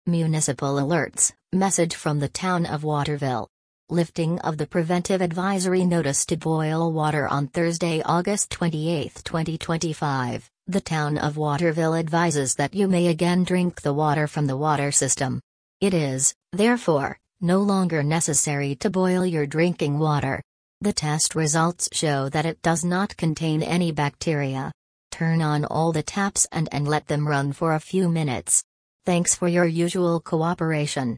Municipal alerts, message from the town of Waterville. Lifting of the preventive advisory notice to boil water on Thursday, August 28, 2025. The town of Waterville advises that you may again drink the water from the water system. It is, therefore, no longer necessary to boil your drinking water. The test results show that it does not contain any bacteria. Turn on all the taps and let them run for a few minutes. Thanks for your usual cooperation.